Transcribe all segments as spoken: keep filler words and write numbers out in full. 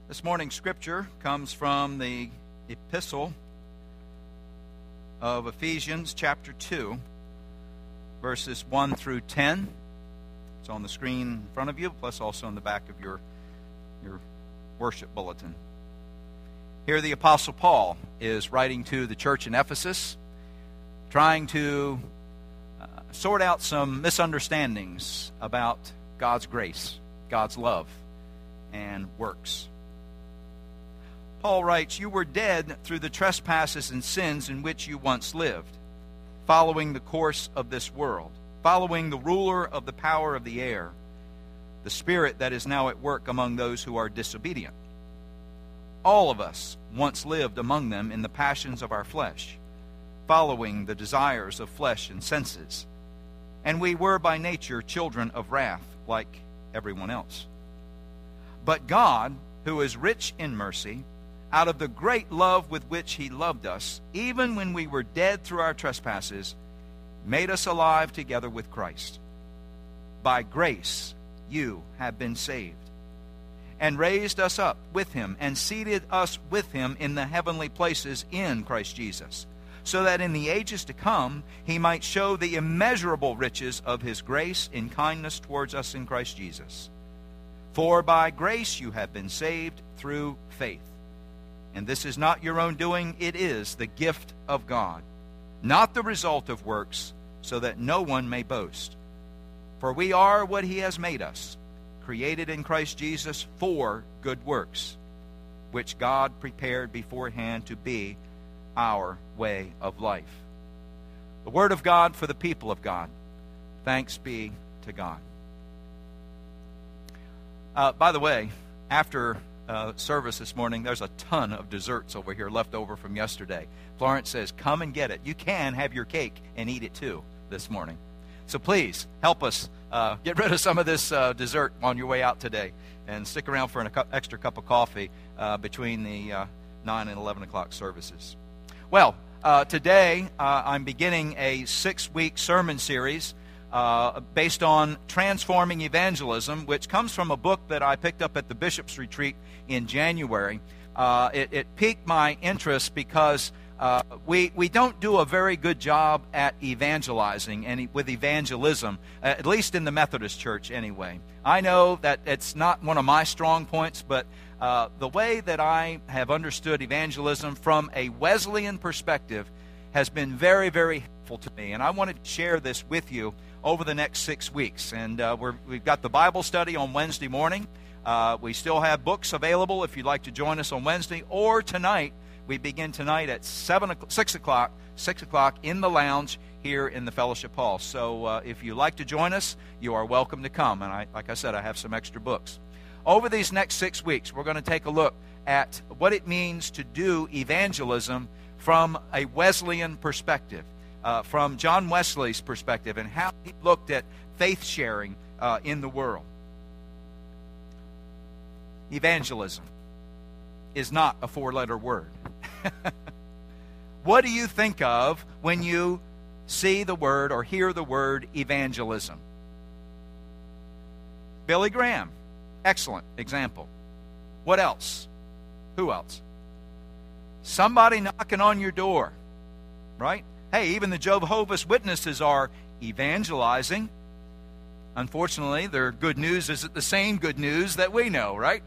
This morning's scripture comes from the epistle of Ephesians chapter two, verses one through ten. It's on the screen in front of you, plus also in the back of your, your worship bulletin. Here the Apostle Paul is writing to the church in Ephesus, trying to uh, sort out some misunderstandings about God's grace, God's love, and works. Paul writes, "You were dead through the trespasses and sins in which you once lived, following the course of this world, following the ruler of the power of the air, the spirit that is now at work among those who are disobedient. All of us once lived among them in the passions of our flesh, following the desires of flesh and senses, and we were by nature children of wrath like everyone else. But God, who is rich in mercy, out of the great love with which he loved us, even when we were dead through our trespasses, made us alive together with Christ. By grace you have been saved, and raised us up with him, and seated us with him in the heavenly places in Christ Jesus, so that in the ages to come he might show the immeasurable riches of his grace in kindness towards us in Christ Jesus. For by grace you have been saved through faith. And this is not your own doing, it is the gift of God, not the result of works, so that no one may boast. For we are what he has made us, created in Christ Jesus for good works, which God prepared beforehand to be our way of life." The word of God for the people of God. Thanks be to God. Uh, by the way, after Uh, service this morning, there's a ton of desserts over here left over from yesterday. Florence says, come and get it. You can have your cake and eat it too this morning. So please, help us uh, get rid of some of this uh, dessert on your way out today. And stick around for an cu- extra cup of coffee uh, between the uh, nine and eleven o'clock services. Well, uh, today uh, I'm beginning a six-week sermon series Uh, based on transforming evangelism, which comes from a book that I picked up at the Bishop's Retreat in January. Uh, it, it piqued my interest because uh, we we don't do a very good job at evangelizing and with evangelism, at least in the Methodist Church anyway. I know that it's not one of my strong points, but uh, the way that I have understood evangelism from a Wesleyan perspective has been very, very helpful to me. And I wanted to share this with you over the next six weeks. And uh, we're, we've got the Bible study on Wednesday morning. Uh, we still have books available if you'd like to join us on Wednesday. Or tonight, we begin tonight at seven, six o'clock, six o'clock in the lounge here in the Fellowship Hall. So uh, if you'd like to join us, you are welcome to come. And I, like I said, I have some extra books. Over these next six weeks, we're going to take a look at what it means to do evangelism from a Wesleyan perspective. Uh, from John Wesley's perspective and how he looked at faith sharing uh, in the world. Evangelism is not a four-letter word. What do you think of when you see the word or hear the word evangelism? Billy Graham. Excellent example. What else? Who else? Somebody knocking on your door, right? Hey, even the Jehovah's Witnesses are evangelizing. Unfortunately, their good news isn't the same good news that we know, right?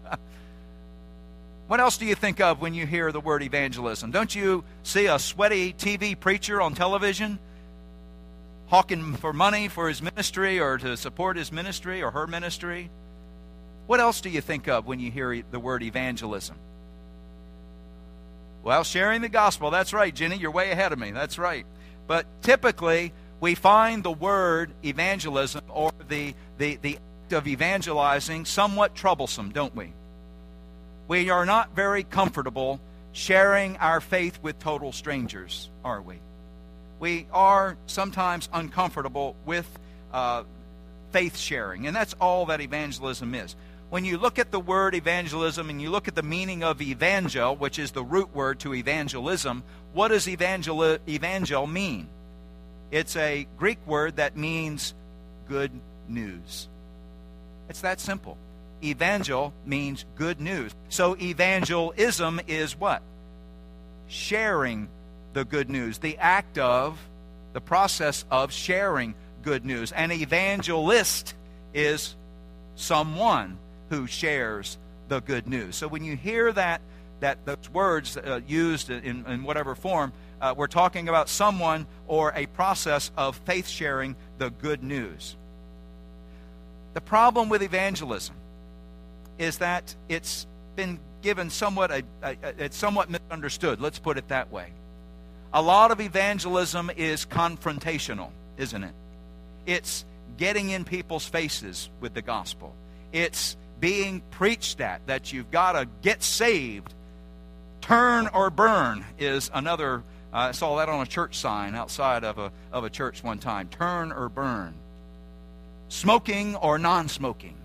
What else do you think of when you hear the word evangelism? Don't you see a sweaty T V preacher on television hawking for money for his ministry or to support his ministry or her ministry? What else do you think of when you hear the word evangelism? Well, sharing the gospel. That's right, Jenny. You're way ahead of me. That's right. But typically, we find the word evangelism or the, the, the act of evangelizing somewhat troublesome, don't we? We are not very comfortable sharing our faith with total strangers, are we? We are sometimes uncomfortable with uh, faith sharing, and that's all that evangelism is. When you look at the word evangelism and you look at the meaning of evangel, which is the root word to evangelism, what does evangel, evangel mean? It's a Greek word that means good news. It's that simple. evangel means good news. So evangelism is what? Sharing the good news. The act of, the process of sharing good news. An evangelist is someone who shares the good news. So when you hear that, that those words uh, used in, in whatever form, uh, we're talking about someone or a process of faith sharing the good news. The problem with evangelism is that it's been given somewhat, a, a, it's somewhat misunderstood. Let's put it that way. A lot of evangelism is confrontational, isn't it? It's getting in people's faces with the gospel. It's being preached at, that you've got to get saved. Turn or burn is another, uh, I saw that on a church sign outside of a, of a church one time. Turn or burn. Smoking or non-smoking.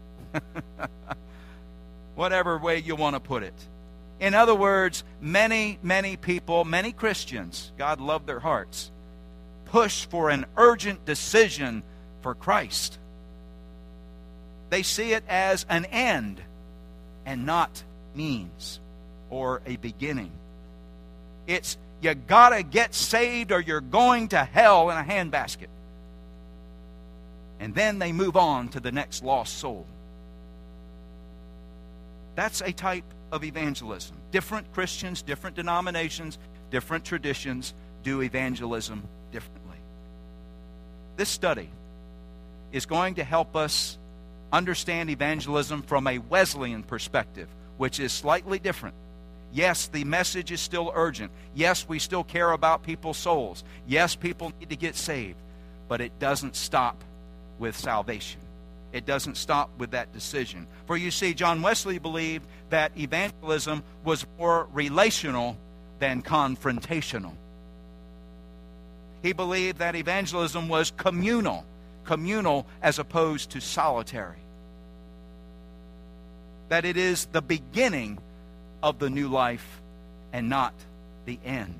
Whatever way you want to put it. In other words, many, many people, many Christians, God loved their hearts, push for an urgent decision for Christ. They see it as an end and not means or a beginning. It's, you gotta get saved or you're going to hell in a handbasket. And then they move on to the next lost soul. That's a type of evangelism. Different Christians, different denominations, different traditions do evangelism differently. This study is going to help us understand evangelism from a Wesleyan perspective, which is slightly different. Yes, the message is still urgent. Yes, we still care about people's souls. Yes, people need to get saved. But it doesn't stop with salvation. It doesn't stop with that decision. For you see, John Wesley believed that evangelism was more relational than confrontational. He believed that evangelism was communal, communal as opposed to solitary. That it is the beginning of the new life and not the end.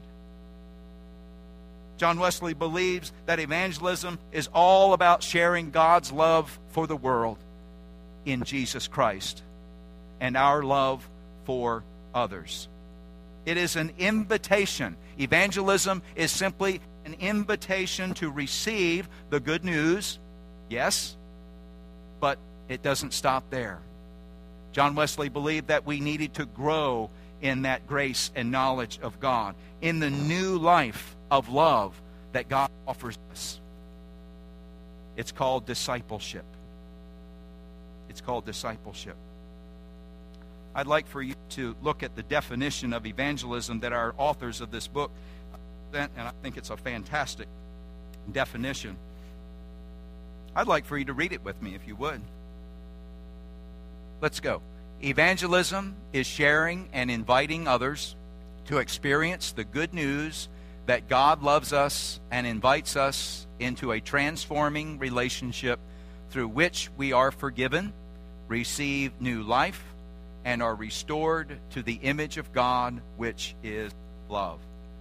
John Wesley believes that evangelism is all about sharing God's love for the world in Jesus Christ and our love for others. It is an invitation. Evangelism is simply an invitation to receive the good news, yes, but it doesn't stop there. John Wesley believed that we needed to grow in that grace and knowledge of God, in the new life of love that God offers us. It's called discipleship. It's called discipleship. I'd like for you to look at the definition of evangelism that our authors of this book sent, and I think it's a fantastic definition. I'd like for you to read it with me, if you would. Let's go. Evangelism is sharing and inviting others to experience the good news that God loves us and invites us into a transforming relationship through which we are forgiven, receive new life, and are restored to the image of God, which is love.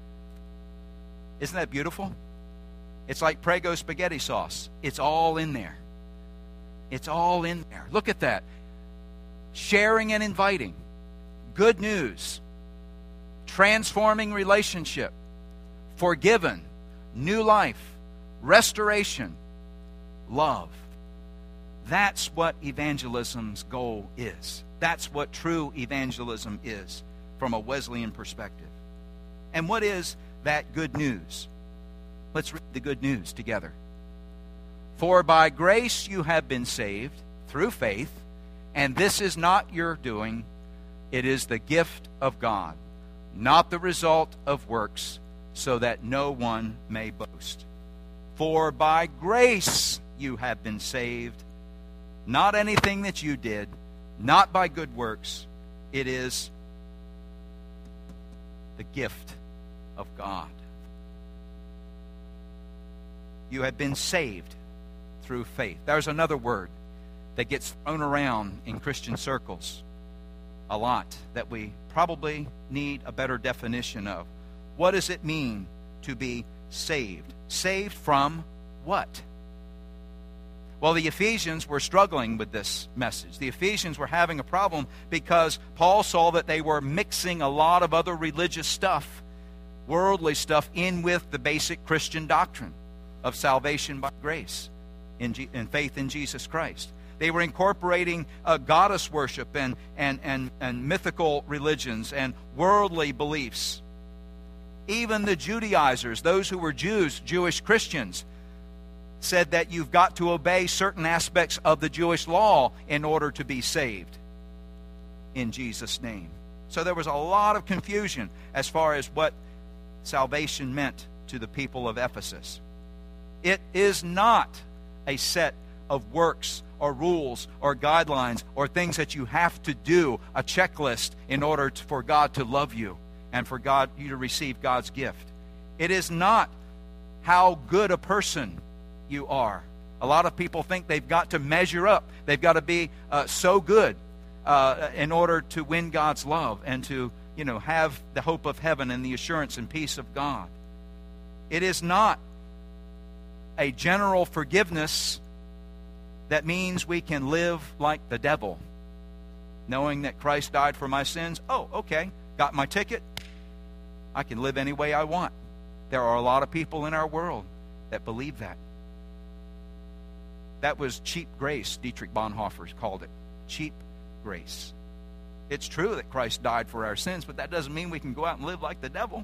Isn't that beautiful? It's like Prego spaghetti sauce. It's all in there. It's all in there. Look at that. Sharing and inviting. Good news. Transforming relationship. Forgiven. New life. Restoration. Love. That's what evangelism's goal is. That's what true evangelism is from a Wesleyan perspective. And what is that good news? Let's read the good news together. For by grace you have been saved through faith, and this is not your doing, it is the gift of God, not the result of works, so that no one may boast. For by grace you have been saved, not anything that you did, not by good works. It is the gift of God. You have been saved through faith. There's another word that gets thrown around in Christian circles a lot that we probably need a better definition of. What does it mean to be saved? Saved from what? Well, the Ephesians were struggling with this message. The Ephesians were having a problem because Paul saw that they were mixing a lot of other religious stuff, worldly stuff, in with the basic Christian doctrine of salvation by grace in, G- in faith in Jesus Christ. They were incorporating uh, goddess worship and, and, and, and mythical religions and worldly beliefs. Even the Judaizers, those who were Jews, Jewish Christians, said that you've got to obey certain aspects of the Jewish law in order to be saved in Jesus' name. So there was a lot of confusion as far as what salvation meant to the people of Ephesus. It is not a set of works or rules or guidelines or things that you have to do, a checklist in order to, for God to love you and for God you to receive God's gift. It is not how good a person you are. A lot of people think they've got to measure up. They've got to be uh, so good uh, in order to win God's love and to, you know, have the hope of heaven and the assurance and peace of God. It is not a general forgiveness that means we can live like the devil, knowing that Christ died for my sins. Oh, okay, got my ticket. I can live any way I want. There are a lot of people in our world that believe that. That was cheap grace, Dietrich Bonhoeffer called it. Cheap grace. It's true that Christ died for our sins, but that doesn't mean we can go out and live like the devil.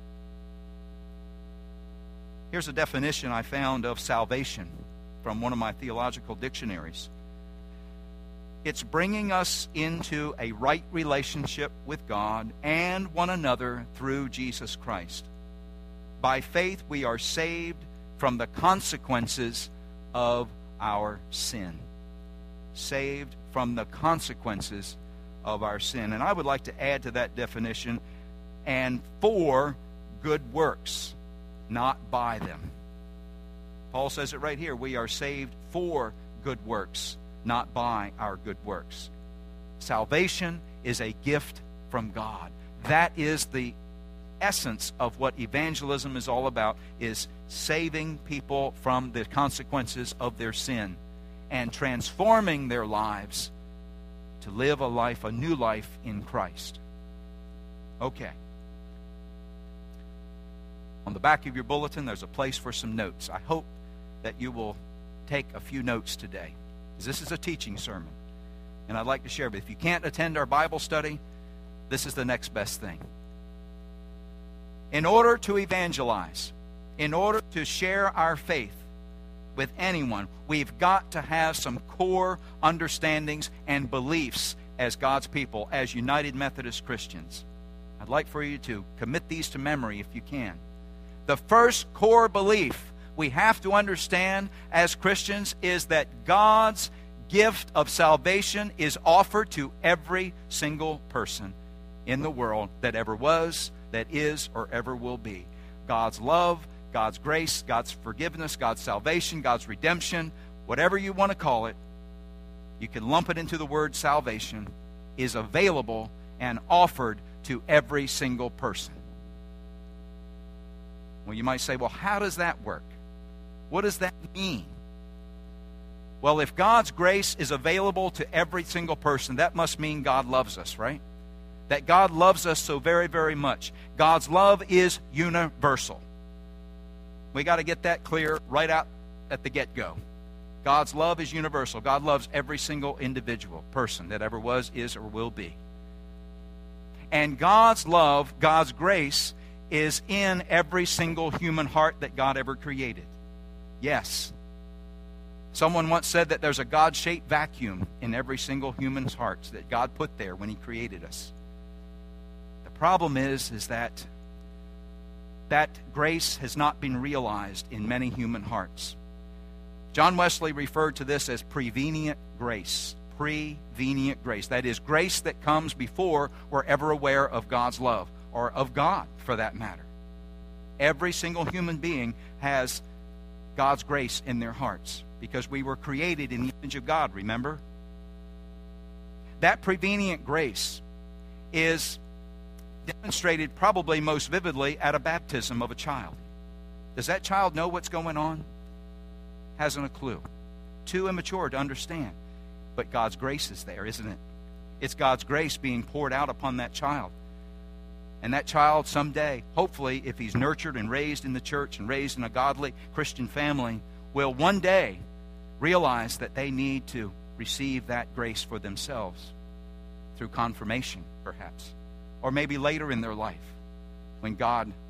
Here's a definition I found of salvation from one of my theological dictionaries. It's bringing us into a right relationship with God and one another through Jesus Christ. By faith, we are saved from the consequences of our sin. Saved from the consequences of our sin. And I would like to add to that definition, and for good works, not by them. Paul says it right here. We are saved for good works, not by our good works. Salvation is a gift from God. That is the essence of what evangelism is all about, is saving people from the consequences of their sin and transforming their lives to live a life, a new life in Christ. Okay. On the back of your bulletin, there's a place for some notes. I hope that you will take a few notes today, because this is a teaching sermon, and I'd like to share. But if you can't attend our Bible study, this is the next best thing. In order to evangelize, in order to share our faith with anyone, we've got to have some core understandings and beliefs as God's people, as United Methodist Christians. I'd like for you to commit these to memory if you can. The first core belief we have to understand as Christians is that God's gift of salvation is offered to every single person in the world that ever was, that is, or ever will be. God's love, God's grace, God's forgiveness, God's salvation, God's redemption, whatever you want to call it, you can lump it into the word salvation, is available and offered to every single person. Well, you might say, well, how does that work? What does that mean? Well, if God's grace is available to every single person, that must mean God loves us, right? That God loves us so very, very much. God's love is universal. We got to get that clear right out at the get-go. God's love is universal. God loves every single individual person that ever was, is, or will be. And God's love, God's grace, is in every single human heart that God ever created. Yes. Someone once said that there's a God-shaped vacuum in every single human's hearts that God put there when He created us. The problem is, is that that grace has not been realized in many human hearts. John Wesley referred to this as prevenient grace. Prevenient grace. That is, grace that comes before we're ever aware of God's love, or of God, for that matter. Every single human being has God's grace in their hearts, because we were created in the image of God, remember? That prevenient grace is demonstrated probably most vividly at a baptism of a child. Does that child know what's going on? Hasn't a clue. too immature to understand. But God's grace is there, isn't it? It's God's grace being poured out upon that child. And that child someday, hopefully, if he's nurtured and raised in the church and raised in a godly Christian family, will one day realize that they need to receive that grace for themselves through confirmation, perhaps. Or maybe later in their life, when God